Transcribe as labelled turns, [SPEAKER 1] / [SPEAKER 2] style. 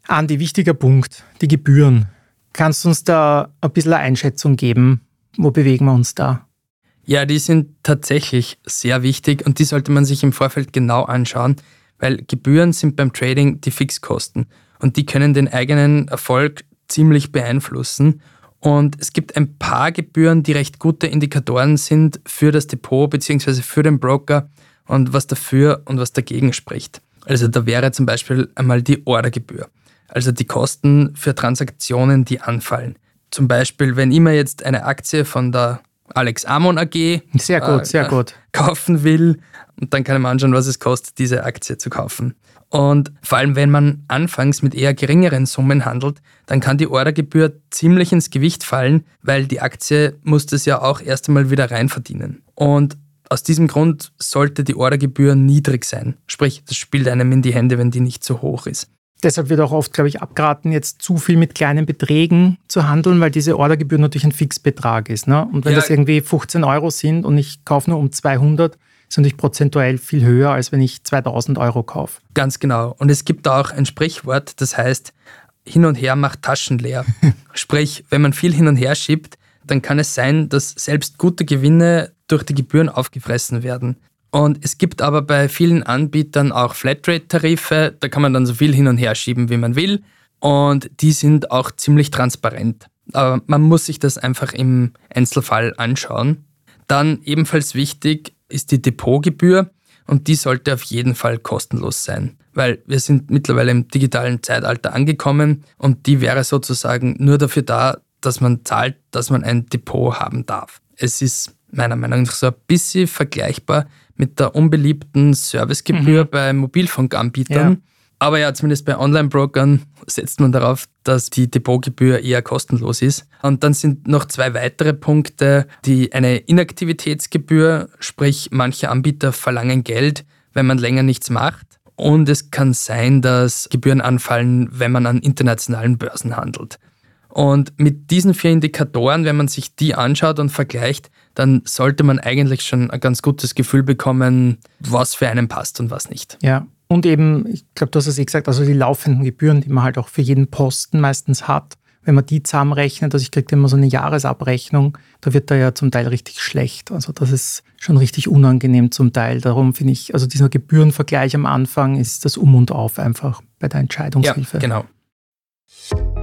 [SPEAKER 1] Andi, wichtiger Punkt, die Gebühren. Kannst du uns da ein bisschen eine Einschätzung geben? Wo bewegen wir uns da?
[SPEAKER 2] Ja, die sind tatsächlich sehr wichtig und die sollte man sich im Vorfeld genau anschauen, weil Gebühren sind beim Trading die Fixkosten und die können den eigenen Erfolg ziemlich beeinflussen. Und es gibt ein paar Gebühren, die recht gute Indikatoren sind für das Depot bzw. für den Broker und was dafür und was dagegen spricht. Also da wäre zum Beispiel einmal die Ordergebühr, also die Kosten für Transaktionen, die anfallen. Zum Beispiel, wenn ich mir jetzt eine Aktie von der Alex Amon AG
[SPEAKER 1] sehr gut.
[SPEAKER 2] kaufen will, und dann kann ich mir anschauen, was es kostet, diese Aktie zu kaufen. Und vor allem, wenn man anfangs mit eher geringeren Summen handelt, dann kann die Ordergebühr ziemlich ins Gewicht fallen, weil die Aktie muss das ja auch erst einmal wieder reinverdienen. Und aus diesem Grund sollte die Ordergebühr niedrig sein. Sprich, das spielt einem in die Hände, wenn die nicht so hoch ist.
[SPEAKER 1] Deshalb wird auch oft, glaube ich, abgeraten, jetzt zu viel mit kleinen Beträgen zu handeln, weil diese Ordergebühr natürlich ein Fixbetrag ist. Ne? Und wenn das irgendwie 15 € sind und ich kaufe nur um 200, ist natürlich prozentuell viel höher, als wenn ich 2000 € kaufe.
[SPEAKER 2] Ganz genau. Und es gibt auch ein Sprichwort, das heißt, hin und her macht Taschen leer. Sprich, wenn man viel hin und her schiebt, dann kann es sein, dass selbst gute Gewinne durch die Gebühren aufgefressen werden. Und es gibt aber bei vielen Anbietern auch Flatrate-Tarife, da kann man dann so viel hin und her schieben, wie man will. Und die sind auch ziemlich transparent. Aber man muss sich das einfach im Einzelfall anschauen. Dann ebenfalls wichtig ist die Depotgebühr und die sollte auf jeden Fall kostenlos sein, weil wir sind mittlerweile im digitalen Zeitalter angekommen und die wäre sozusagen nur dafür da, dass man zahlt, dass man ein Depot haben darf. Es ist meiner Meinung nach so ein bisschen vergleichbar mit der unbeliebten Servicegebühr bei Mobilfunkanbietern. Ja. Aber ja, zumindest bei Online-Brokern setzt man darauf, dass die Depotgebühr eher kostenlos ist. Und dann sind noch 2 weitere Punkte, die eine Inaktivitätsgebühr, sprich manche Anbieter verlangen Geld, wenn man länger nichts macht. Und es kann sein, dass Gebühren anfallen, wenn man an internationalen Börsen handelt. Und mit diesen 4 Indikatoren, wenn man sich die anschaut und vergleicht, dann sollte man eigentlich schon ein ganz gutes Gefühl bekommen, was für einen passt und was nicht.
[SPEAKER 1] Ja, und eben, ich glaube, du hast es gesagt, also die laufenden Gebühren, die man halt auch für jeden Posten meistens hat, wenn man die zusammenrechnet, also ich kriege immer so eine Jahresabrechnung, da wird da ja zum Teil richtig schlecht. Also das ist schon richtig unangenehm zum Teil. Darum finde ich, also dieser Gebührenvergleich am Anfang ist das Um und Auf einfach bei der Entscheidungshilfe.
[SPEAKER 2] Ja, genau.